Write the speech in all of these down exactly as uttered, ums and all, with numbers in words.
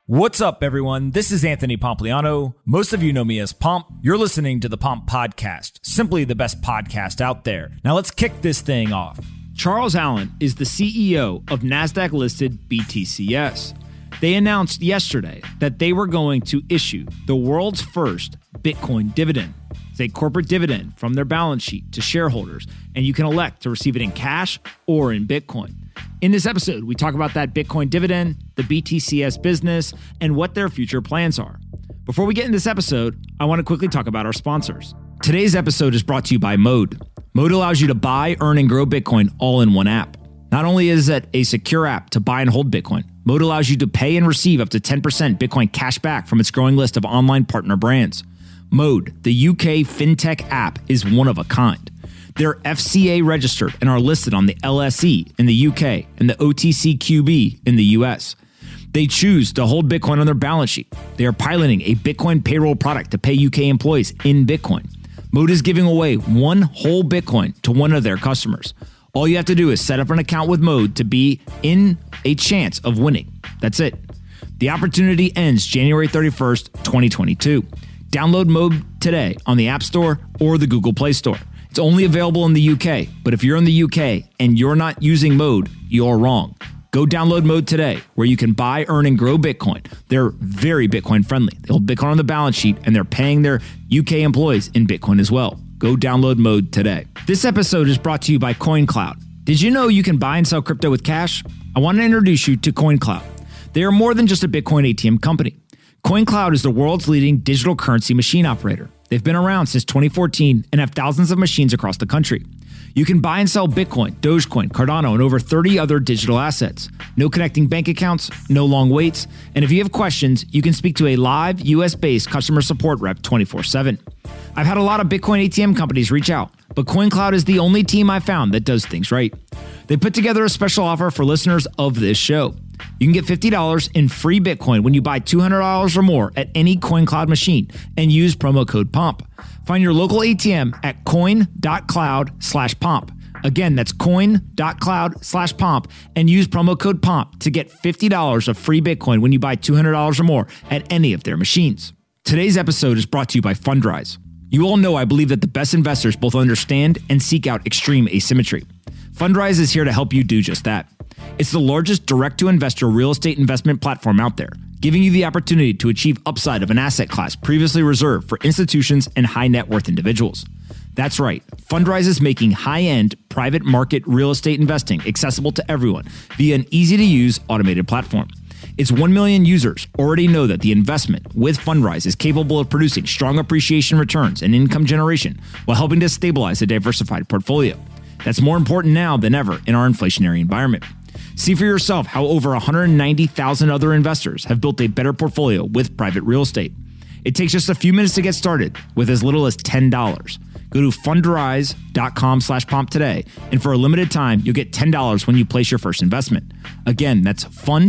What's up, everyone? This is Anthony Pompliano. Most of you know me as Pomp. You're listening to the Pomp Podcast, simply the best podcast out there. Now let's kick this thing off. Charles Allen is the C E O of NASDAQ-listed B T C S. They announced yesterday that they were going to issue the world's first Bitcoin dividend. It's a corporate dividend from their balance sheet to shareholders, and you can elect to receive it in cash or in Bitcoin. In this episode, we talk about that Bitcoin dividend, the B T C S business, and what their future plans are. Before we get into this episode, I want to quickly talk about our sponsors. Today's episode is brought to you by Mode. Mode allows you to buy, earn, and grow Bitcoin all in one app. Not only is it a secure app to buy and hold Bitcoin, Mode allows you to pay and receive up to ten percent Bitcoin cash back from its growing list of online partner brands. Mode, the U K fintech app, is one of a kind. They're F C A registered and are listed on the L S E in the U K and the O T C Q B in the U S. They choose to hold Bitcoin on their balance sheet. They are piloting a Bitcoin payroll product to pay U K employees in Bitcoin. Mode is giving away one whole Bitcoin to one of their customers. All you have to do is set up an account with Mode to be in a chance of winning. That's it. The opportunity ends January thirty-first, twenty twenty-two. Download Mode today on the App Store or the Google Play Store. It's only available in the U K, but if you're in the U K and you're not using Mode, you're wrong. Go download Mode today, where you can buy, earn, and grow Bitcoin. They're very Bitcoin friendly. They hold Bitcoin on the balance sheet, and they're paying their U K employees in Bitcoin as well. Go download Mode today. This episode is brought to you by CoinCloud. Did you know you can buy and sell crypto with cash? I want to introduce you to CoinCloud. They are more than just a Bitcoin A T M company. CoinCloud is the world's leading digital currency machine operator. They've been around since twenty fourteen and have thousands of machines across the country. You can buy and sell Bitcoin, Dogecoin, Cardano, and over thirty other digital assets. No connecting bank accounts, no long waits, and if you have questions, you can speak to a live U S-based customer support rep twenty-four seven. I've had a lot of Bitcoin A T M companies reach out, but CoinCloud is the only team I've found that does things right. They put together a special offer for listeners of this show. You can get fifty dollars in free Bitcoin when you buy two hundred dollars or more at any CoinCloud machine and use promo code POMP. Find your local A T M at coin.cloud slash POMP. Again, that's coin.cloud slash POMP and use promo code POMP to get fifty dollars of free Bitcoin when you buy two hundred dollars or more at any of their machines. Today's episode is brought to you by Fundrise. You all know I believe that the best investors both understand and seek out extreme asymmetry. Fundrise is here to help you do just that. It's the largest direct-to-investor real estate investment platform out there, giving you the opportunity to achieve upside of an asset class previously reserved for institutions and high-net-worth individuals. That's right, Fundrise is making high-end private market real estate investing accessible to everyone via an easy-to-use automated platform. Its one million users already know that the investment with Fundrise is capable of producing strong appreciation returns and income generation while helping to stabilize a diversified portfolio. That's more important now than ever in our inflationary environment. See for yourself how over one hundred ninety thousand other investors have built a better portfolio with private real estate. It takes just a few minutes to get started with as little as ten dollars. Go to fundrise.com slash pomp today, and for a limited time, you'll get ten dollars when you place your first investment. Again, that's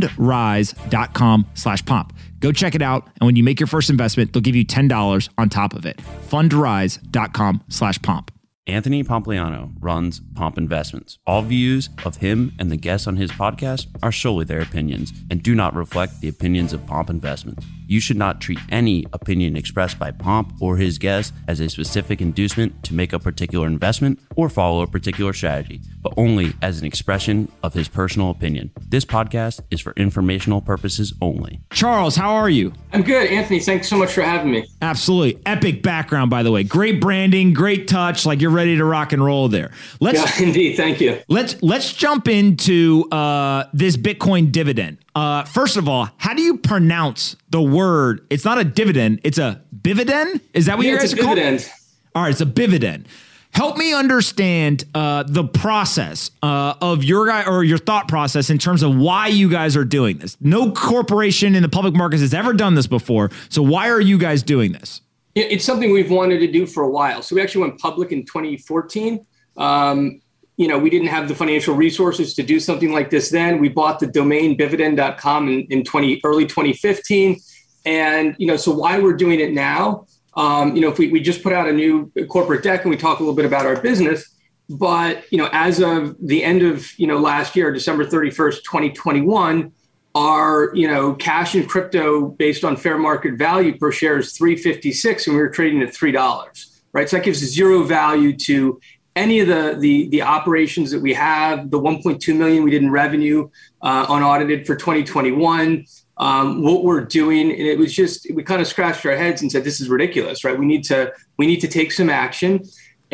fundrise.com slash pomp. Go check it out, and when you make your first investment, they'll give you ten dollars on top of it. fundrise.com slash pomp. Anthony Pompliano runs Pomp Investments. All views of him and the guests on his podcast are solely their opinions and do not reflect the opinions of Pomp Investments. You should not treat any opinion expressed by Pomp or his guests as a specific inducement to make a particular investment or follow a particular strategy, but only as an expression of his personal opinion. This podcast is for informational purposes only. Charles, how are you? I'm good, Anthony. Thanks so much for having me. Absolutely. Epic background, by the way. Great branding, great touch, like you're ready to rock and roll there. Let's, yeah, indeed. Thank you. Let's let's jump into uh, this Bitcoin dividend. Uh, first of all, how do you pronounce the word? It's not a dividend. It's a bividend. Is that what yeah, you guys it's a are called? Bividend. All right, it's a bividend. Help me understand uh, the process uh, of your guy or your thought process in terms of why you guys are doing this. No corporation in the public markets has ever done this before. So why are you guys doing this? It's something we've wanted to do for a while. So we actually went public in twenty fourteen. Um, you know, we didn't have the financial resources to do something like this then. We bought the domain bividend dot com in, in twenty, early twenty fifteen. And, you know, so why we're doing it now, um, you know, if we, we just put out a new corporate deck and we talk a little bit about our business, but, you know, as of the end of, you know, last year, December thirty-first, twenty twenty-one, our, you know, cash and crypto based on fair market value per share is three fifty-six, and we were trading at three dollars, right? So that gives zero value to any of the the, the operations that we have. The one point two million we did in revenue uh, unaudited for twenty twenty-one. Um, what we're doing, and it was just, we kind of scratched our heads and said, this is ridiculous, right? We need to we need to take some action,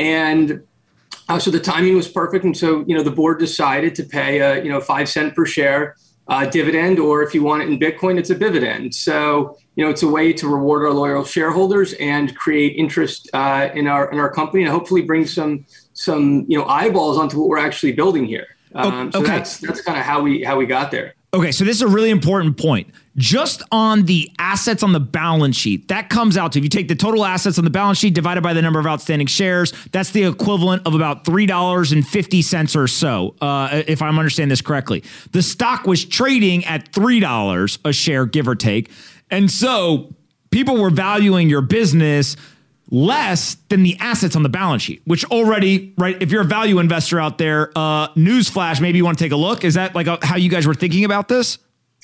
and uh, so the timing was perfect, and so you know the board decided to pay a you know five cent per share Uh, dividend, or if you want it in Bitcoin, it's a dividend. So, you know, it's a way to reward our loyal shareholders and create interest uh, in our in our company, and hopefully bring some some you know eyeballs onto what we're actually building here. Um, so okay. that's that's kind of how we how we got there. Okay, so this is a really important point. Just on the assets on the balance sheet, that comes out to, if you take the total assets on the balance sheet divided by the number of outstanding shares, that's the equivalent of about three dollars and fifty cents or so, uh, if I'm understanding this correctly. The stock was trading at three dollars a share, give or take. And so people were valuing your business less than the assets on the balance sheet, which already, right, if you're a value investor out there, uh, newsflash, maybe you want to take a look. Is that like a, how you guys were thinking about this?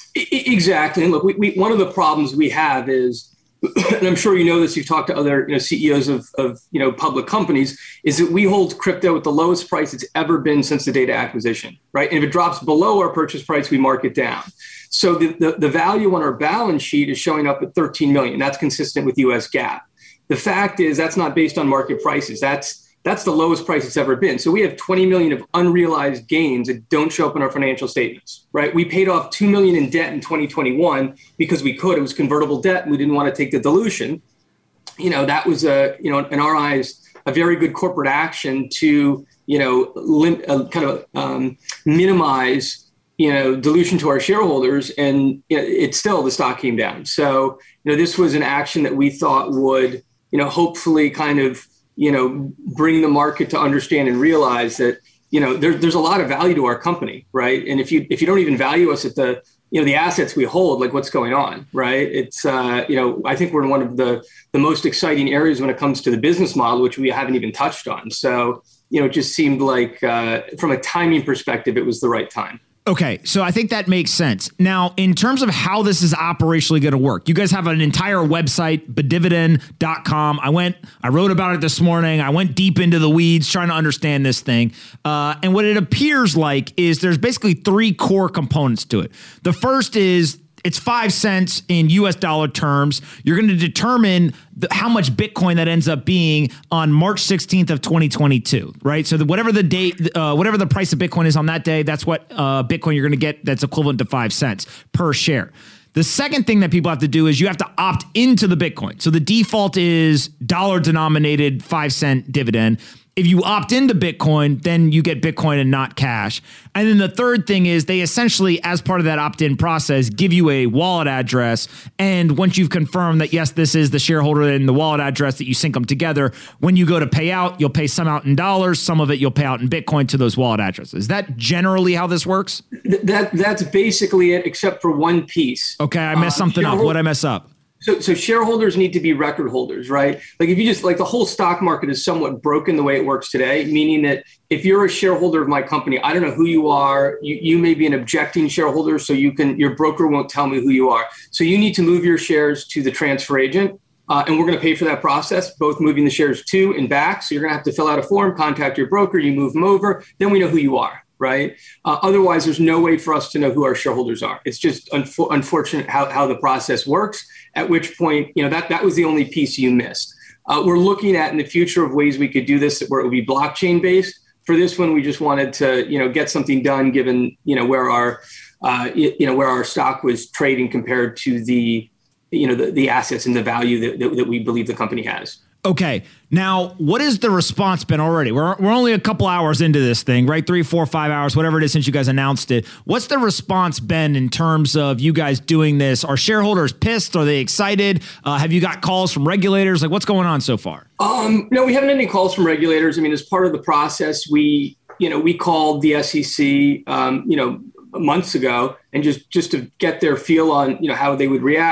Exactly. And look, we, we, one of the problems we have is, and I'm sure you know this, you've talked to other you know, C E Os of, of you know public companies, is that we hold crypto at the lowest price it's ever been since the data acquisition, right? And if it drops below our purchase price, we mark it down. So the, the, the value on our balance sheet is showing up at thirteen million. That's consistent with U S GAAP. The fact is that's not based on market prices. That's that's the lowest price it's ever been. So we have twenty million of unrealized gains that don't show up in our financial statements, right? We paid off two million in debt in twenty twenty-one because we could. It was convertible debt, and we didn't want to take the dilution. You know, that was a, you know, in our eyes, a very good corporate action to, you know, lim- uh, kind of um, minimize, you know, dilution to our shareholders. And you know, it's still, the stock came down. So, you know, this was an action that we thought would, you know, hopefully kind of, you know, bring the market to understand and realize that, you know, there, there's a lot of value to our company, right? And if you if you don't even value us at the, you know, the assets we hold, like what's going on, right? It's, uh, you know, I think we're in one of the, the most exciting areas when it comes to the business model, which we haven't even touched on. So, you know, it just seemed like uh, from a timing perspective, it was the right time. Okay, so I think that makes sense. Now, in terms of how this is operationally going to work, you guys have an entire website, bedividend dot com. I went, I wrote about it this morning. I went deep into the weeds trying to understand this thing. Uh, and what it appears like is there's basically three core components to it. The first is it's five cents in U S dollar terms. You're going to determine the, how much Bitcoin that ends up being on March sixteenth of twenty twenty-two, right? So the, whatever the date, uh, whatever the price of Bitcoin is on that day, that's what uh, Bitcoin you're going to get that's equivalent to five cents per share. The second thing that people have to do is you have to opt into the Bitcoin. So the default is dollar denominated five cent dividend. If you opt into Bitcoin, then you get Bitcoin and not cash. And then the third thing is they essentially, as part of that opt-in process, give you a wallet address. And once you've confirmed that, yes, this is the shareholder and the wallet address, that you sync them together, when you go to pay out, you'll pay some out in dollars, some of it you'll pay out in Bitcoin to those wallet addresses. Is that generally how this works? That That's basically it, except for one piece. Okay, I messed uh, something up. What'd I mess up? So, so shareholders need to be record holders, right? Like if you just like the whole stock market is somewhat broken the way it works today, meaning that if you're a shareholder of my company, I don't know who you are. You, you may be an objecting shareholder, so you can, your broker won't tell me who you are. So you need to move your shares to the transfer agent, uh, and we're going to pay for that process, both moving the shares to and back. So you're going to have to fill out a form, contact your broker, you move them over, then we know who you are. Right. Uh, otherwise, there's no way for us to know who our shareholders are. It's just unfo- unfortunate how, how the process works, at which point, you know, that, that was the only piece you missed. Uh, we're looking at in the future of ways we could do this where it would be blockchain based. For this one, we just wanted to, you know, get something done given, you know, where our, uh, you know, where our stock was trading compared to the, you know, the, the assets and the value that, that, that we believe the company has. Okay. Now, what has the response been already? We're we're only a couple hours into this thing, right? Three, four, five hours, whatever it is since you guys announced it. What's the response been in terms of you guys doing this? Are shareholders pissed? Are they excited? Uh, have you got calls from regulators? Like, what's going on so far? Um, no, we haven't had any calls from regulators. I mean, as part of the process, we, you know, we called the S E C, um, you know, months ago, and just just to get their feel on, you know, how they would react.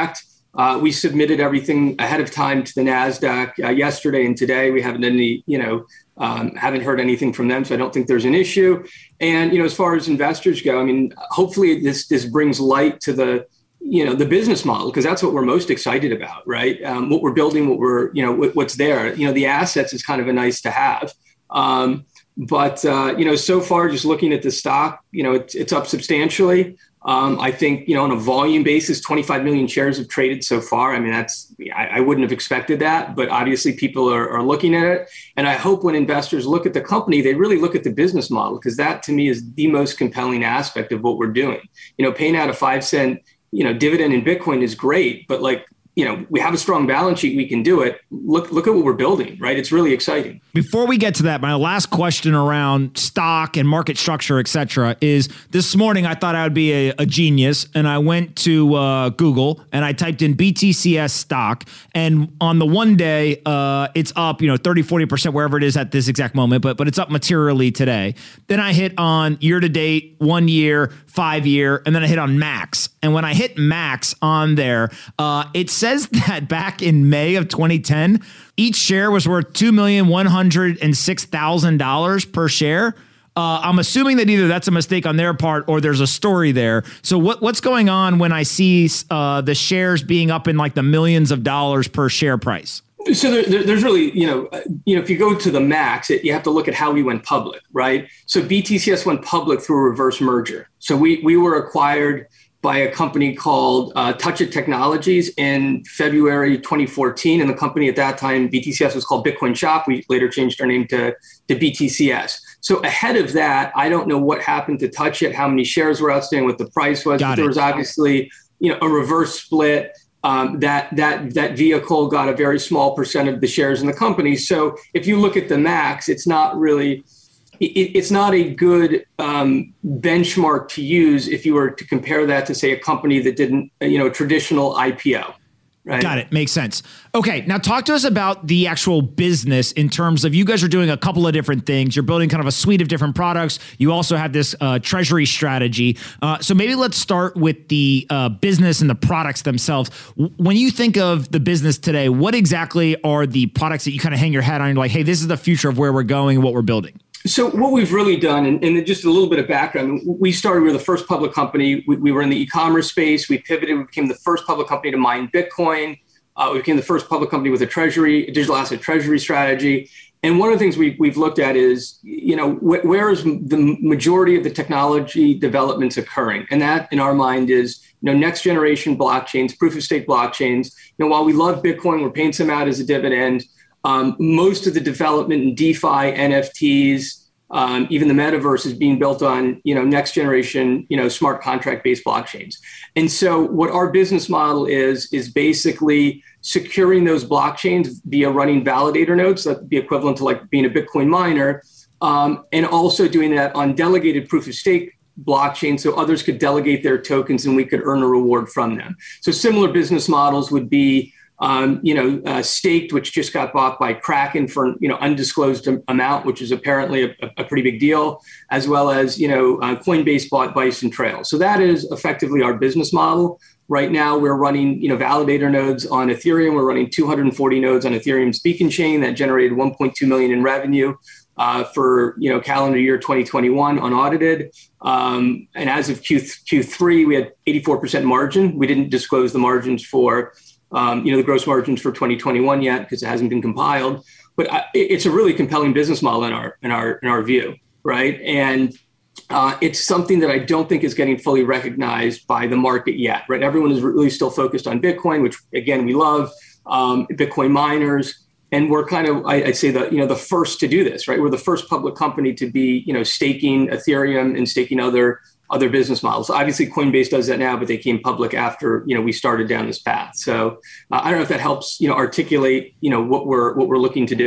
Uh, we submitted everything ahead of time to the NASDAQ uh, yesterday and today. We haven't any, you know, um, haven't heard anything from them, so I don't think there's an issue. And you know, as far as investors go, I mean, hopefully this this brings light to the, you know, the business model, because that's what we're most excited about, right? Um, what we're building, what we're, you know, what, what's there. You know, the assets is kind of a nice to have. Um, but uh, you know, so far, just looking at the stock, you know, it's, it's up substantially. Um, I think, you know, on a volume basis, twenty-five million shares have traded so far. I mean, that's, I, I wouldn't have expected that, but obviously people are, are looking at it. And I hope when investors look at the company, they really look at the business model, because that to me is the most compelling aspect of what we're doing. You know, paying out a five cent, you know, dividend in Bitcoin is great, but like, you know, we have a strong balance sheet. We can do it. Look, look at what we're building, right? It's really exciting. Before we get to that, my last question around stock and market structure, et cetera, is this morning I thought I would be a, a genius, and I went to uh, Google and I typed in B T C S stock, and on the one day, uh, it's up, you know, thirty, forty percent, wherever it is at this exact moment, but but it's up materially today. Then I hit on year to date, one year, five year, and then I hit on max. And when I hit max on there, uh, it says that back in May of twenty ten, each share was worth two million one hundred six thousand dollars per share. Uh, I'm assuming that either that's a mistake on their part or there's a story there. So what what's going on when I see uh, the shares being up in like the millions of dollars per share price? So there, there's really, you know, you know, if you go to the max, it, you have to look at how we went public, right? So B T C S went public through a reverse merger. So we we were acquired by a company called uh, Touch It Technologies in February twenty fourteen. And the company at that time, B T C S, was called Bitcoin Shop. We later changed our name to, to B T C S. So ahead of that, I don't know what happened to Touch It, how many shares were outstanding, what the price was. But there was obviously, you know, a reverse split. Um, that that that vehicle got a very small percent of the shares in the company. So if you look at the max, it's not really, it, it's not a good um, benchmark to use if you were to compare that to, say, a company that didn't, you know, a traditional I P O. Right. Got it. Makes sense. Okay. Now talk to us about the actual business in terms of, you guys are doing a couple of different things. You're building kind of a suite of different products. You also have this uh, treasury strategy. Uh, so maybe let's start with the uh, business and the products themselves. When you think of the business today, what exactly are the products that you kind of hang your hat on? You're like, hey, this is the future of where we're going and what we're building. So what we've really done, and, and just a little bit of background, we started, we were the first public company. We, we were in the e-commerce space. We pivoted. We became the first public company to mine Bitcoin. Uh, we became the first public company with a treasury, a digital asset treasury strategy. And one of the things we, we've looked at is, you know, wh- where is the majority of the technology developments occurring? And that, in our mind, is, you know, next generation blockchains, proof of stake blockchains. You know, while we love Bitcoin, we're paying some out as a dividend. Um, most of the development in DeFi, N F Ts, um, even the metaverse is being built on, you know, next generation, you know, smart contract based blockchains. And so what our business model is, is basically securing those blockchains via running validator nodes. That'd be equivalent to like being a Bitcoin miner, um, and also doing that on delegated proof of stake blockchain, so others could delegate their tokens and we could earn a reward from them. So similar business models would be, Um, you know, uh, Staked, which just got bought by Kraken for, you know, undisclosed amount, which is apparently a, a pretty big deal, as well as, you know, uh, Coinbase bought Bison Trail. So that is effectively our business model. Right now, we're running, you know, validator nodes on Ethereum. We're running two hundred forty nodes on Ethereum's Beacon chain that generated one point two million in revenue uh, for, you know, calendar year twenty twenty-one unaudited. Um, and as of Q Q3, we had eighty-four percent margin. We didn't disclose the margins for Um, you know, the gross margins for twenty twenty-one yet because it hasn't been compiled, but I, it's a really compelling business model in our in our in our view, right? And uh, it's something that I don't think is getting fully recognized by the market yet, right? Everyone is really still focused on Bitcoin, which again we love, um, Bitcoin miners, and we're kind of I, I'd say the you know the first to do this, right? We're the first public company to be you know staking Ethereum and staking other. other business models. Obviously, Coinbase does that now, but they came public after, you know, we started down this path. So uh, I don't know if that helps, you know, articulate, you know, what we're what we're looking to do.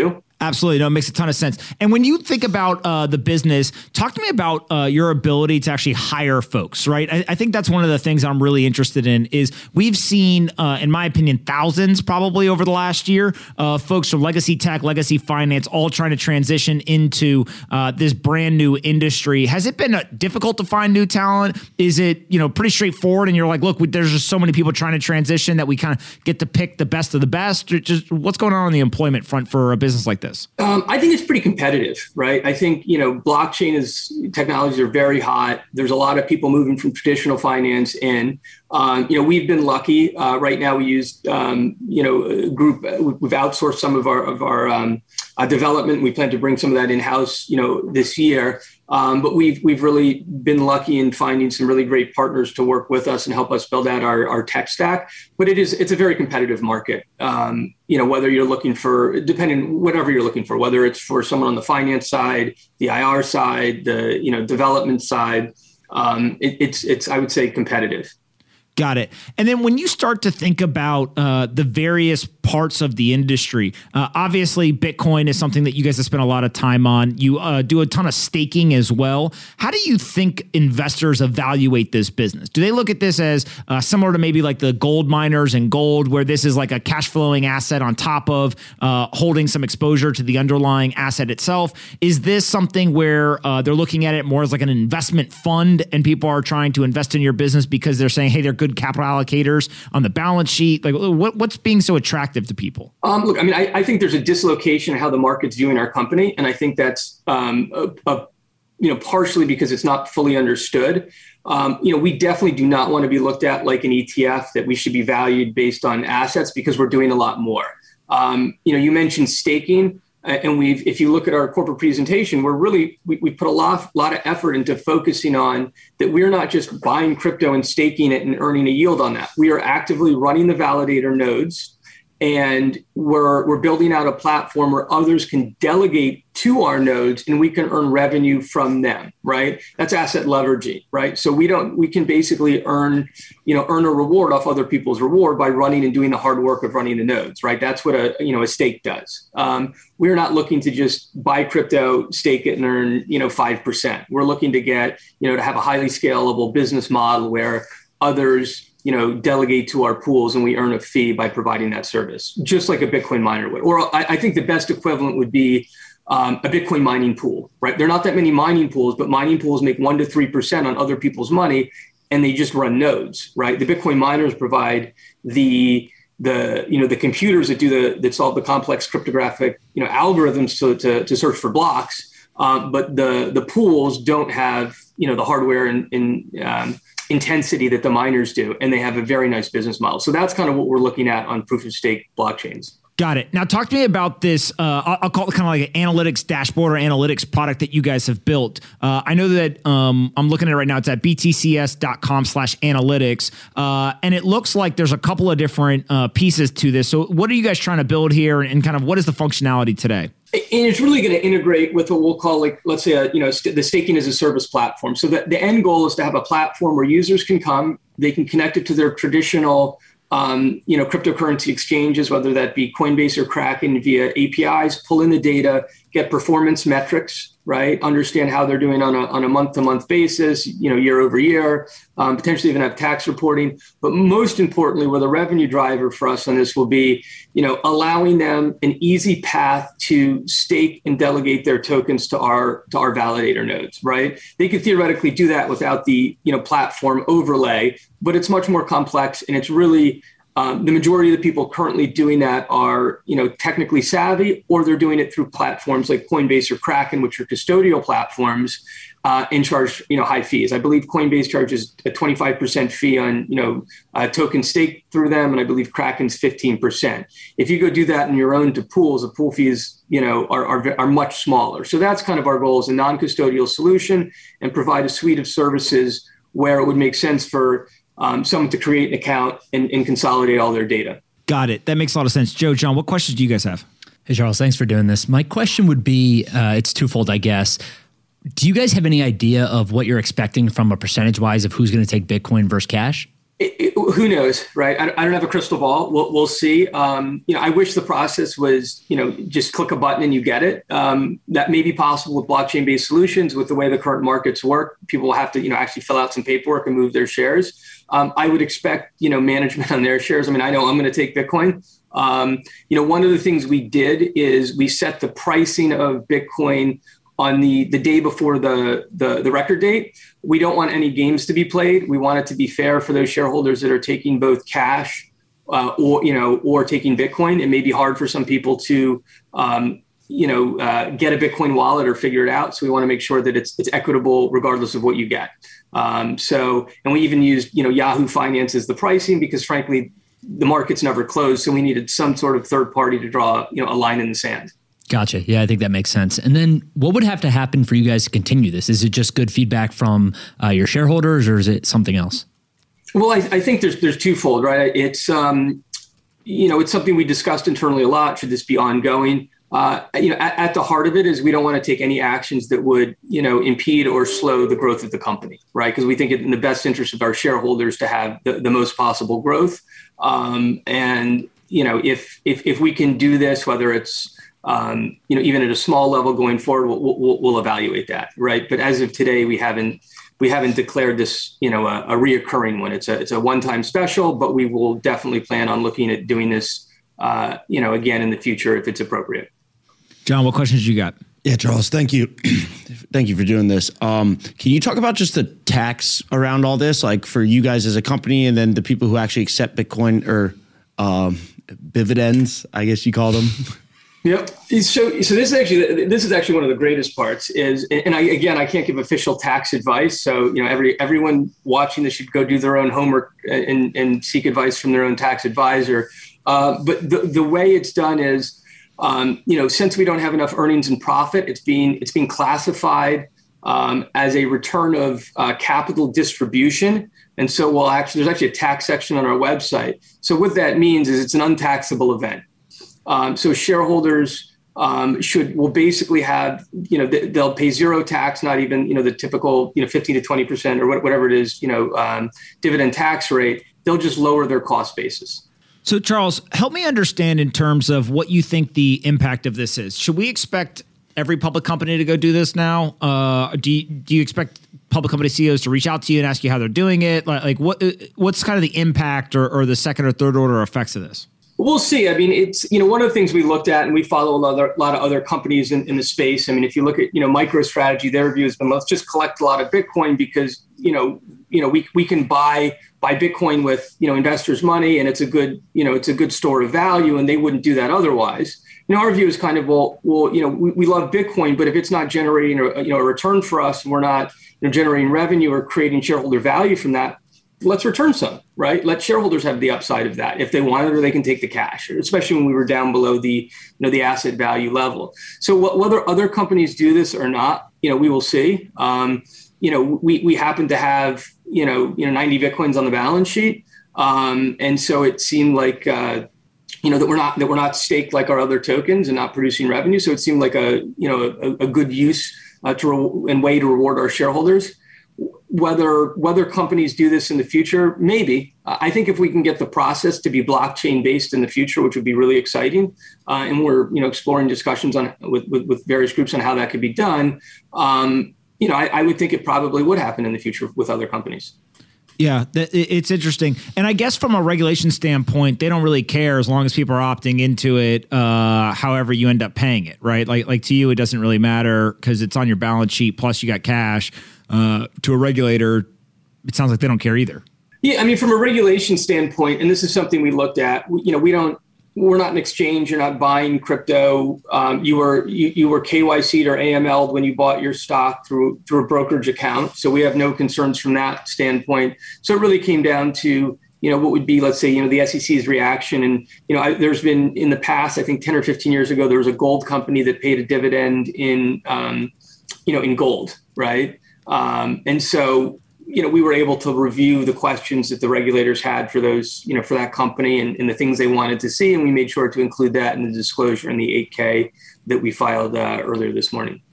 Absolutely. No, it makes a ton of sense. And when you think about uh, the business, talk to me about uh, your ability to actually hire folks, right? I, I think that's one of the things I'm really interested in is we've seen, uh, in my opinion, thousands probably over the last year, uh, folks from legacy tech, legacy finance, all trying to transition into uh, this brand new industry. Has it been uh, difficult to find new talent? Is it, you know, pretty straightforward and you're like, look, we, there's just so many people trying to transition that we kind of get to pick the best of the best? Or just what's going on on the employment front for a business like this? Um, I think it's pretty competitive, right? I think, you know, blockchain is technologies are very hot. There's a lot of people moving from traditional finance in. Um, you know, we've been lucky. Uh, right now, we use, um, you know, a group. We've outsourced some of our of our um, uh, development. We plan to bring some of that in house, you know, this year. Um, but we've we've really been lucky in finding some really great partners to work with us and help us build out our, our tech stack. But it is it's a very competitive market. Um, you know, whether you're looking for, depending whatever you're looking for, whether it's for someone on the finance side, the I R side, the you know development side, um, it, it's it's I would say competitive. Got it. And then when you start to think about uh, the various parts of the industry, uh, obviously Bitcoin is something that you guys have spent a lot of time on. You uh, do a ton of staking as well. How do you think investors evaluate this business? Do they look at this as uh, similar to maybe like the gold miners and gold, where this is like a cash flowing asset on top of uh, holding some exposure to the underlying asset itself? Is this something where uh, they're looking at it more as like an investment fund and people are trying to invest in your business because they're saying, hey, they're good capital allocators on the balance sheet? Like, what, what's being so attractive to people? Um, look, I mean, I, I think there's a dislocation in how the market's viewing our company. And I think that's, um, a, a, you know, partially because it's not fully understood. Um, you know, we definitely do not want to be looked at like an E T F, that we should be valued based on assets, because we're doing a lot more. Um, you know, you mentioned staking. And we've, if you look at our corporate presentation, we're really, we, we put a lot, lot of effort into focusing on that we're not just buying crypto and staking it and earning a yield on that. We are actively running the validator nodes, and we're, we're building out a platform where others can delegate to our nodes and we can earn revenue from them, right? That's asset leveraging, right? So we don't, we can basically earn, you know, earn a reward off other people's reward by running and doing the hard work of running the nodes, right? That's what a, you know, a stake does. Um, we're not looking to just buy crypto, stake it and earn, you know, five percent. We're looking to get, you know, to have a highly scalable business model where others, you know, delegate to our pools and we earn a fee by providing that service, just like a Bitcoin miner would. Or I, I think the best equivalent would be Um, a Bitcoin mining pool, right? There are not that many mining pools, but mining pools make one to three percent on other people's money, and they just run nodes, right? The Bitcoin miners provide the the you know the computers that do the that solve the complex cryptographic you know algorithms to to, to search for blocks, um, but the the pools don't have you know the hardware and, and um, intensity that the miners do, and they have a very nice business model. So that's kind of what we're looking at on proof of stake blockchains. Got it. Now talk to me about this. Uh, I'll call it kind of like an analytics dashboard or analytics product that you guys have built. Uh, I know that um, I'm looking at it right now. It's at b t c s dot com slash analytics. Uh, and it looks like there's a couple of different uh, pieces to this. So what are you guys trying to build here, and, and kind of what is the functionality today? And it's really going to integrate with what we'll call, like, let's say, a, you know, st- the staking as a service platform. So that the end goal is to have a platform where users can come, they can connect it to their traditional Um, you know, cryptocurrency exchanges, whether that be Coinbase or Kraken, via A P Is, pull in the data, get performance metrics, right? Understand how they're doing on a on a month-to-month basis, you know, year over year, um, potentially even have tax reporting. But most importantly, where the revenue driver for us on this will be, you know, allowing them an easy path to stake and delegate their tokens to our to our validator nodes, right? They could theoretically do that without the, you know, platform overlay, but it's much more complex, and it's really Um, the majority of the people currently doing that are, you know, technically savvy, or they're doing it through platforms like Coinbase or Kraken, which are custodial platforms, uh, and charge, you know, high fees. I believe Coinbase charges a twenty-five percent fee on, you know, uh, token stake through them, and I believe Kraken's fifteen percent. If you go do that in your own to pools, the pool fees, you know, are, are are much smaller. So that's kind of our goal, is a non-custodial solution and provide a suite of services where it would make sense for Um, someone to create an account and, and consolidate all their data. Got it. That makes a lot of sense. Joe, John, what questions do you guys have? Hey, Charles, thanks for doing this. My question would be, uh, it's twofold, I guess. Do you guys have any idea of what you're expecting from a percentage-wise of who's going to take Bitcoin versus cash? It, it, who knows, right? I, I don't have a crystal ball. We'll, we'll see. Um, you know, I wish the process was, you know, just click a button and you get it. Um, that may be possible with blockchain-based solutions. With the way the current markets work, people will have to, you know, actually fill out some paperwork and move their shares. Um, I would expect, you know, management on their shares. I mean, I know I'm going to take Bitcoin. Um, you know, one of the things we did is we set the pricing of Bitcoin on the, the day before the, the, the record date. We don't want any games to be played. We want it to be fair for those shareholders that are taking both cash uh, or, you know, or taking Bitcoin. It may be hard for some people to, um, you know, uh, get a Bitcoin wallet or figure it out. So we want to make sure that it's, it's equitable regardless of what you get. Um, so, and we even used, you know, Yahoo Finance as the pricing because frankly, the market's never closed. So we needed some sort of third party to draw, you know, a line in the sand. Gotcha. Yeah, I think that makes sense. And then what would have to happen for you guys to continue this? Is it just good feedback from uh, your shareholders or is it something else? Well, I, I think there's there's twofold, right? It's, um, you know, it's something we discussed internally a lot. Should this be ongoing? Uh, you know, at, at the heart of it is we don't want to take any actions that would, you know, impede or slow the growth of the company, right? Because we think it's in the best interest of our shareholders to have the, the most possible growth. Um, and, you know, if if if we can do this, whether it's Um, you know, even at a small level going forward, we'll, we'll, we'll evaluate that, right? But as of today, we haven't we haven't declared this, you know, a, a reoccurring one. It's a it's a one-time special, but we will definitely plan on looking at doing this, uh, you know, again in the future if it's appropriate. John, what questions you got? Yeah, Charles, thank you. Thank you for doing this. Um, can you talk about just the tax around all this, like for you guys as a company and then the people who actually accept Bitcoin or um, dividends, I guess you call them? Yep. So, so this is actually this is actually one of the greatest parts. Is and I again I can't give official tax advice. So you know every everyone watching this should go do their own homework and, and seek advice from their own tax advisor. Uh, but the the way it's done is, um, you know, since we don't have enough earnings and profit, it's being it's being classified um, as a return of uh, capital distribution. And so we'll actually there's actually a tax section on our website. So what that means is it's an untaxable event. Um, so shareholders um, should will basically have, you know, th- they'll pay zero tax, not even, you know, the typical, you know, fifteen to twenty percent or whatever it is, you know, um, dividend tax rate. They'll just lower their cost basis. So, Charles, help me understand in terms of what you think the impact of this is. Should we expect every public company to go do this now? Uh, do, you, do you expect public company C E Os to reach out to you and ask you how they're doing it? Like, like what what's kind of the impact or, or the second or third order effects of this? We'll see. I mean, it's, you know, one of the things we looked at, and we follow a lot of, a lot of other companies in, in the space. I mean, if you look at, you know, MicroStrategy, their view has been, let's just collect a lot of Bitcoin because, you know, you know, we, we can buy, buy Bitcoin with, you know, investors' money and it's a good, you know, it's a good store of value and they wouldn't do that otherwise. You know, our view is kind of, well, well, you know, we, we love Bitcoin, but if it's not generating a, you know, a return for us and we're not, you know, generating revenue or creating shareholder value from that, let's return some, right? Let shareholders have the upside of that. If they want it, or they can take the cash, especially when we were down below the, you know, the asset value level. So wh- whether other companies do this or not, you know, we will see. Um, you know, we we happen to have, you know, you know, ninety Bitcoins on the balance sheet. Um, and so it seemed like, uh, you know, that we're not, that we're not staked like our other tokens and not producing revenue. So it seemed like a, you know, a, a good use uh, to re- and way to reward our shareholders. Whether whether companies do this in the future, maybe. Uh, I think if we can get the process to be blockchain based in the future, which would be really exciting, uh, and we're you know exploring discussions on with, with with various groups on how that could be done. Um, you know, I, I would think it probably would happen in the future with other companies. Yeah, it's interesting. And I guess from a regulation standpoint, they don't really care as long as people are opting into it, uh, however you end up paying it, right? Like, like to you, it doesn't really matter because it's on your balance sheet, plus you got cash. Uh, to a regulator, it sounds like they don't care either. Yeah, I mean, from a regulation standpoint, and this is something we looked at, you know, we don't, we're not an exchange. You're not buying crypto. Um, you were you, you were K Y C'd or A M L'd when you bought your stock through through a brokerage account. So we have no concerns from that standpoint. So it really came down to, you know, what would be, let's say, you know, the S E C's reaction. And, you know, I, there's been in the past, I think ten or fifteen years ago, there was a gold company that paid a dividend in, um, you know, in gold, right? Um, and so, you know, we were able to review the questions that the regulators had for those, you know, for that company and, and the things they wanted to see. And we made sure to include that in the disclosure in the eight K that we filed uh, earlier this morning.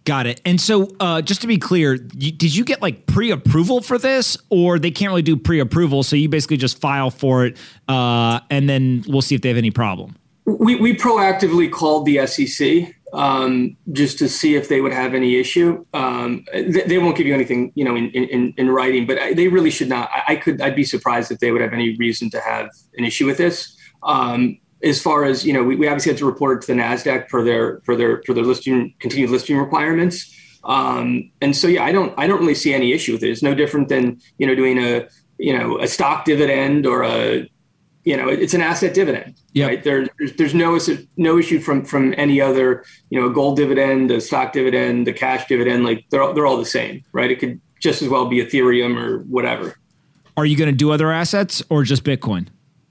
Got it. And so uh, just to be clear, you, did you get like pre-approval for this, or they can't really do pre-approval? So you basically just file for it uh, and then we'll see if they have any problem. We, we proactively called the S E C um, just to see if they would have any issue. Um, they, they won't give you anything, you know, in, in, in writing, but they really should not. I, I could, I'd be surprised if they would have any reason to have an issue with this. Um, as far as, you know, we, we obviously had to report it to the NASDAQ for their, for their, for their listing, continued listing requirements. Um, and so, yeah, I don't, I don't really see any issue with it. It's no different than, you know, doing a, you know, a stock dividend or a, you know, it's an asset dividend, yep. right? There, there's, there's no, no issue from, from any other, you know, a gold dividend, a stock dividend, a cash dividend, like they're all, they're all the same, right? It could just as well be Ethereum or whatever. Are you going to do other assets or just Bitcoin?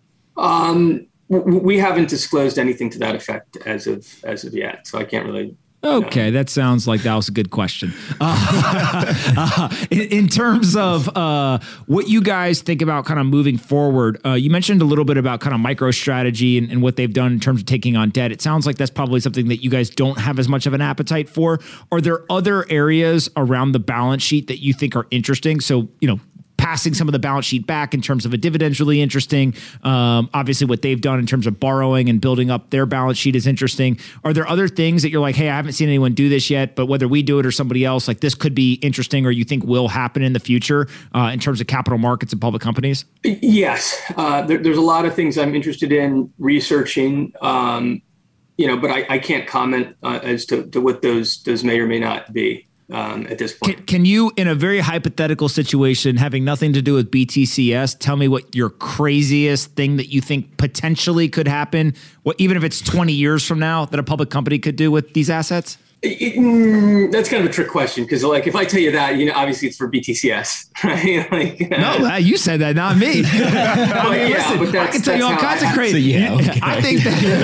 Um, we haven't disclosed anything to that effect as of, as of yet. So I can't really. Okay, no. That sounds like that was a good question. Uh, uh, in, in terms of uh, what you guys think about kind of moving forward, uh, you mentioned a little bit about kind of MicroStrategy and, and what they've done in terms of taking on debt. It sounds like that's probably something that you guys don't have as much of an appetite for. Are there other areas around the balance sheet that you think are interesting? So, you know, passing some of the balance sheet back in terms of a dividend is really interesting. Um, obviously, what they've done in terms of borrowing and building up their balance sheet is interesting. Are there other things that you're like, hey, I haven't seen anyone do this yet, but whether we do it or somebody else, like this could be interesting or you think will happen in the future uh, in terms of capital markets and public companies? Yes. Uh, there, there's a lot of things I'm interested in researching, um, you know, but I, I can't comment uh, as to, to what those, those may or may not be. Um, at this point. Can, can you, in a very hypothetical situation, having nothing to do with B T C S, tell me what your craziest thing that you think potentially could happen, what, even if it's twenty years from now, that a public company could do with these assets? It, mm, that's kind of a trick question because, like, if I tell you that, you know, obviously it's for B T C S, right? Like, uh, no, uh, you said that, not me. I mean, yeah, listen, I can tell you all kinds of crazy. Yeah, okay. I think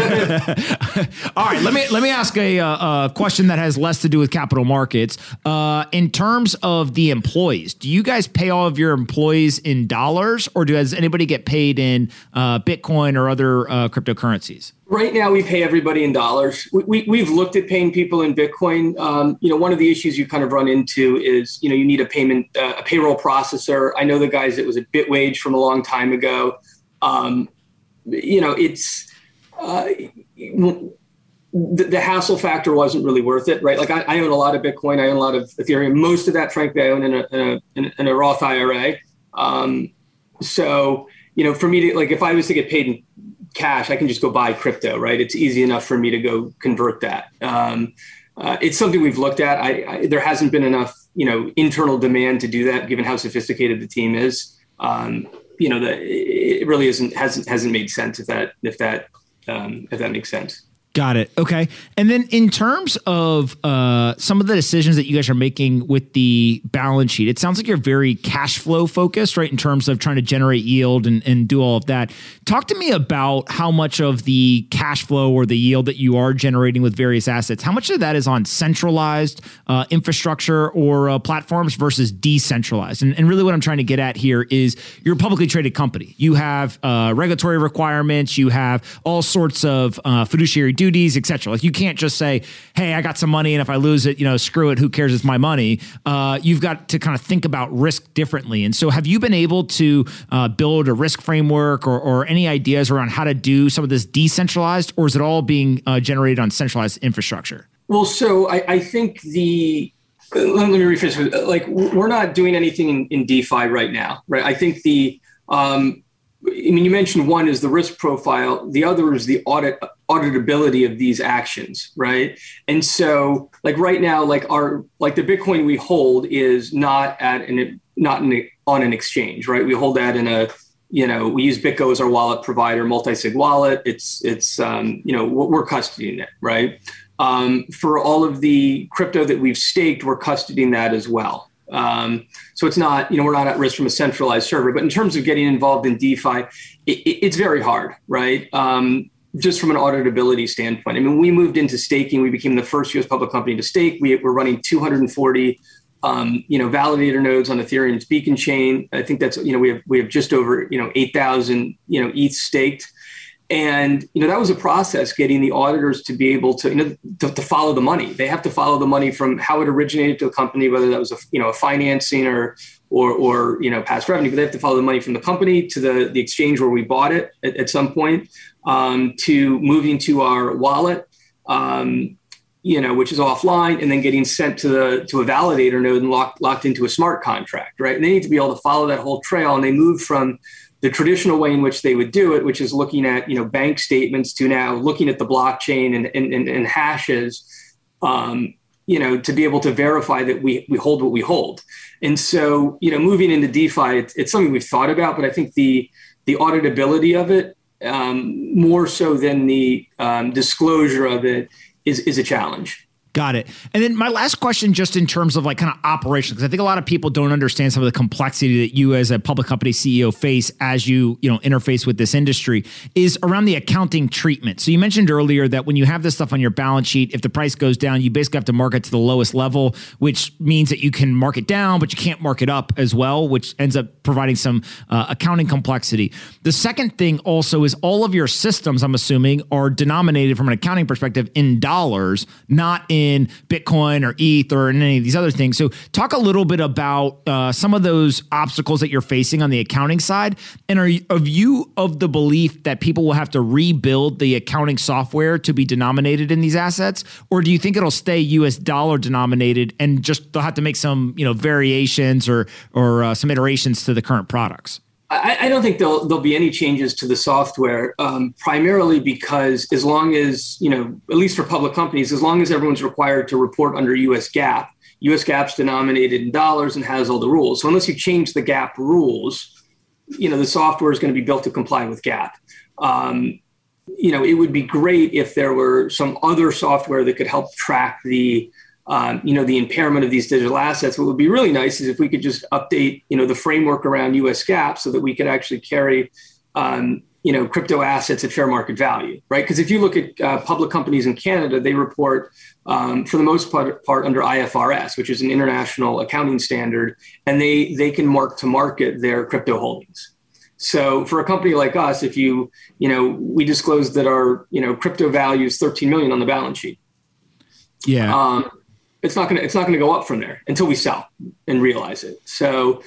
that. All right, let me let me ask a, a question that has less to do with capital markets. Uh, in terms of the employees, do you guys pay all of your employees in dollars, or does anybody get paid in uh, Bitcoin or other uh, cryptocurrencies? Right now, we pay everybody in dollars. We, we, we've looked at paying people in Bitcoin. Um, you know, one of the issues you kind of run into is, you know, you need a payment, uh, a payroll processor. I know the guys that was at Bitwage from a long time ago. Um, you know, it's uh, the, the hassle factor wasn't really worth it, right? Like I, I own a lot of Bitcoin. I own a lot of Ethereum. Most of that, frankly, I own in a, in a, in, in a Roth I R A. Um, so, you know, for me to, like, if I was to get paid in cash, I can just go buy crypto, right? It's easy enough for me to go convert that. Um, uh, it's something we've looked at. I, I, there hasn't been enough, you know, internal demand to do that, given how sophisticated the team is. Um, you know, the, it really isn't hasn't hasn't made sense if that if that um, if that makes sense. Got it. Okay. And then in terms of uh, some of the decisions that you guys are making with the balance sheet, it sounds like you're very cash flow focused, right? In terms of trying to generate yield and, and do all of that. Talk to me about how much of the cash flow or the yield that you are generating with various assets, how much of that is on centralized uh, infrastructure or uh, platforms versus decentralized? And, and really what I'm trying to get at here is you're a publicly traded company. You have uh, regulatory requirements. You have all sorts of uh, fiduciary duties. duties, et cetera. Like you can't just say, hey, I got some money and if I lose it, you know, screw it. Who cares? It's my money. Uh, you've got to kind of think about risk differently. And so have you been able to uh, build a risk framework or, or any ideas around how to do some of this decentralized, or is it all being uh, generated on centralized infrastructure? Well, so I, I think the, let me rephrase, like we're not doing anything in, in DeFi right now, right? I think the, um, I mean, you mentioned one is the risk profile. The other is the audit auditability of these actions, right? And so, like right now, like our like the Bitcoin we hold is not at an not in, on an exchange, right? We hold that in a, you know, we use BitGo as our wallet provider, multi-sig wallet. It's it's um, you know, we're custodying it, right? Um, for all of the crypto that we've staked, we're custodying that as well. Um, so it's not, you know, we're not at risk from a centralized server, but in terms of getting involved in DeFi, it, it, it's very hard, right? Um, just from an auditability standpoint. I mean, we moved into staking. We became the first U S public company to stake. We, we're running two hundred forty, um, you know, validator nodes on Ethereum's Beacon chain. I think that's, you know, we have, we have just over, you know, eight thousand, you know, E T H staked. And, you know, that was a process getting the auditors to be able to, you know, to, to follow the money. They have to follow the money from how it originated to the company, whether that was a, you know, a financing or, or, or, you know, past revenue, but they have to follow the money from the company to the, the exchange where we bought it at, at some point, um, to moving to our wallet, um, you know, which is offline, and then getting sent to the, to a validator node and locked, locked into a smart contract, right? And they need to be able to follow that whole trail. And they move from the traditional way in which they would do it, which is looking at, you know, bank statements, to now looking at the blockchain and, and, and, and hashes, um, you know, to be able to verify that we, we hold what we hold. And so, you know, moving into DeFi, it's, it's something we've thought about, but I think the, the auditability of it, um, more so than the um, disclosure of it, is, is a challenge. Got it. And then my last question, just in terms of like kind of operations, because I think a lot of people don't understand some of the complexity that you as a public company C E O face as you, you know, interface with this industry, is around the accounting treatment. So you mentioned earlier that when you have this stuff on your balance sheet, if the price goes down, you basically have to mark it to the lowest level, which means that you can mark it down, but you can't mark it up as well, which ends up providing some uh, accounting complexity. The second thing also is all of your systems, I'm assuming, are denominated from an accounting perspective in dollars, not in in Bitcoin or E T H or in any of these other things. So talk a little bit about uh, some of those obstacles that you're facing on the accounting side. And are you, are you of the belief that people will have to rebuild the accounting software to be denominated in these assets? Or do you think it'll stay U S dollar denominated and just they'll have to make some, you know, variations or, or uh, some iterations to the current products? I, I don't think there'll there'll be any changes to the software, um, primarily because as long as, you know, at least for public companies, as long as everyone's required to report under U S GAAP, U S GAAP's denominated in dollars and has all the rules. So unless you change the GAAP rules, you know, the software is going to be built to comply with GAAP. Um, you know, it would be great if there were some other software that could help track the Um, you know, the impairment of these digital assets. What would be really nice is if we could just update, you know, the framework around U S GAAP so that we could actually carry, um, you know, crypto assets at fair market value, right? Because if you look at uh, public companies in Canada, they report um, for the most part, part under I F R S, which is an international accounting standard, and they they can mark to market their crypto holdings. So for a company like us, if you, you know, we disclose that our, you know, crypto value is thirteen million on the balance sheet. Yeah. Um, It's not going to, it's not going to go up from there until we sell and realize it. So,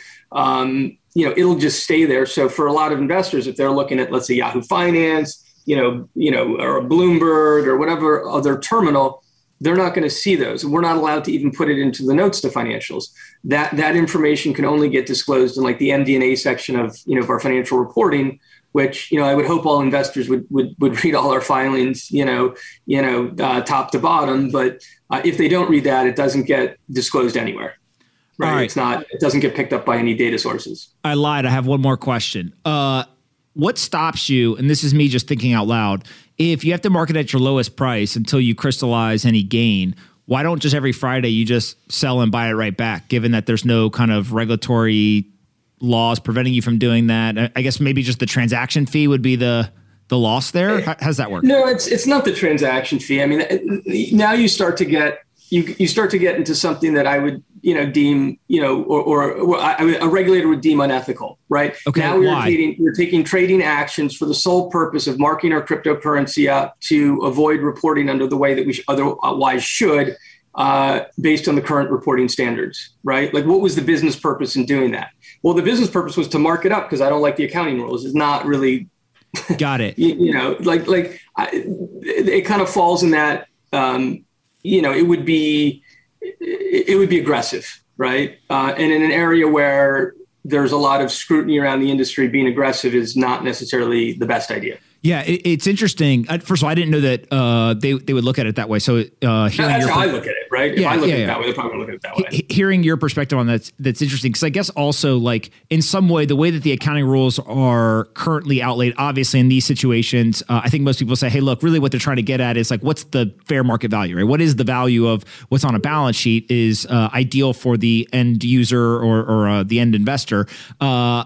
um, you know, it'll just stay there. So for a lot of investors, if they're looking at, let's say Yahoo Finance, you know, you know, or a Bloomberg or whatever other terminal, they're not going to see those. We're not allowed to even put it into the notes to financials. That, that information can only get disclosed in like the M D and A section of, you know, of our financial reporting, which, you know, I would hope all investors would would, would read all our filings, you know, you know, uh, top to bottom. But uh, if they don't read that, it doesn't get disclosed anywhere. Right? right. It's not. It doesn't get picked up by any data sources. I lied. I have one more question. Uh, what stops you? And this is me just thinking out loud. If you have to market at your lowest price until you crystallize any gain, why don't just every Friday you just sell and buy it right back? Given that there's no kind of regulatory laws preventing you from doing that, I guess maybe just the transaction fee would be the the loss there. How does that work? No, it's it's not the transaction fee. I mean, now you start to get you you start to get into something that I would, you know, deem, you know, or, or, or I, a regulator would deem unethical, right? Okay, now we're why? taking we're taking trading actions for the sole purpose of marking our cryptocurrency up to avoid reporting under the way that we sh- otherwise should, uh, based on the current reporting standards, right? Like, what was the business purpose in doing that? Well, the business purpose was to mark it up because I don't like the accounting rules. It's not really, got it. you, you know, like like I, it, it kind of falls in that. Um, you know, it would be it, it would be aggressive, right? Uh, and in an area where there's a lot of scrutiny around the industry, being aggressive is not necessarily the best idea. Yeah, it, it's interesting. First of all, I didn't know that uh, they they would look at it that way. So uh, hearing that's your how per- I look at it, right? If yeah, I look yeah, at it yeah. that way, they're probably going to look at it that way. H- hearing your perspective on that, that's interesting. Because I guess also, like, in some way, the way that the accounting rules are currently outlaid, obviously in these situations, uh, I think most people say, hey, look, really what they're trying to get at is like, what's the fair market value, right? What is the value of what's on a balance sheet is uh, ideal for the end user or, or uh, the end investor. Uh,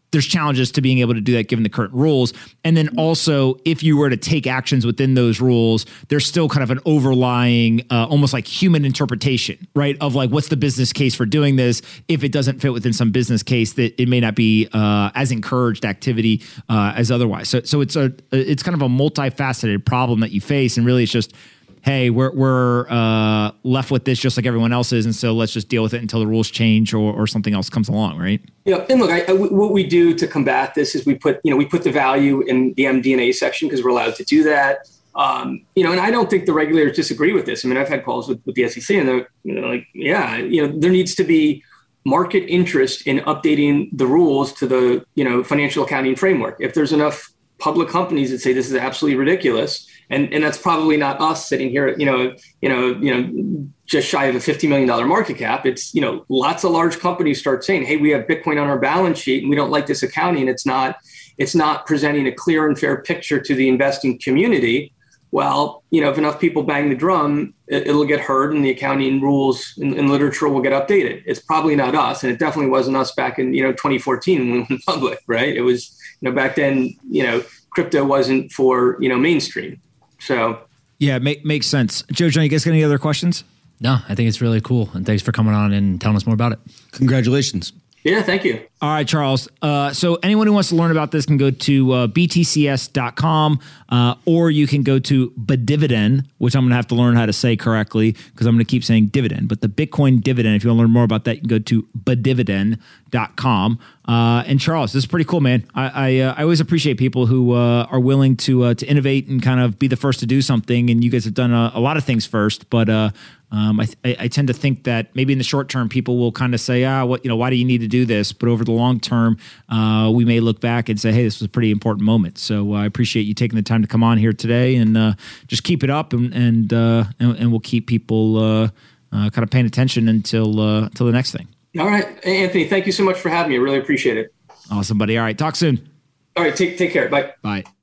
there's challenges to being able to do that given the current rules. And then also, if you were to take actions within those rules, there's still kind of an overlying, uh, almost like human interpretation, right? Of like, what's the business case for doing this? If it doesn't fit within some business case, that it may not be uh, as encouraged activity uh, as otherwise. So, so it's a, it's kind of a multifaceted problem that you face. And really it's just, hey, we're we're uh, left with this just like everyone else is, and so let's just deal with it until the rules change or, or something else comes along, right? Yeah, and look, I, I, what we do to combat this is we put you know we put the value in the M D and A section because we're allowed to do that. Um, you know, and I don't think the regulators disagree with this. I mean, I've had calls with, with the S E C, and they're you know, like, yeah, you know, there needs to be market interest in updating the rules to the you know financial accounting framework. If there's enough public companies that say this is absolutely ridiculous. And and that's probably not us sitting here, you know, you know, you know, just shy of a fifty million dollars market cap. It's, you know, lots of large companies start saying, hey, we have Bitcoin on our balance sheet and we don't like this accounting. It's not, it's not presenting a clear and fair picture to the investing community. Well, you know, if enough people bang the drum, it, it'll get heard and the accounting rules and, and literature will get updated. It's probably not us. And it definitely wasn't us back in, you know, twenty fourteen when we went public, right? It was, you know, back then, you know, crypto wasn't for, you know, mainstream. So, yeah, make, makes sense. Joe, John, you guys got any other questions? No, I think it's really cool. And thanks for coming on and telling us more about it. Congratulations. Yeah, thank you. All right, Charles. Uh, so anyone who wants to learn about this can go to uh, B T C S dot com uh, or you can go to Bdividend, which I'm going to have to learn how to say correctly because I'm going to keep saying dividend. But the Bitcoin dividend, if you want to learn more about that, you can go to Bdividend dot com. Uh, and Charles, this is pretty cool, man. I I, uh, I always appreciate people who uh, are willing to uh, to innovate and kind of be the first to do something. And you guys have done a, a lot of things first, but uh, um, I, th- I tend to think that maybe in the short term, people will kind of say, ah, what you know, why do you need to do this? But over the long term, uh, we may look back and say, hey, this was a pretty important moment. So uh, I appreciate you taking the time to come on here today, and uh, just keep it up, and and uh, and, and we'll keep people uh, uh, kind of paying attention until uh, until the next thing. All right, Anthony, thank you so much for having me. I really appreciate it. Awesome, buddy. All right, talk soon. All right, take take care. Bye. Bye.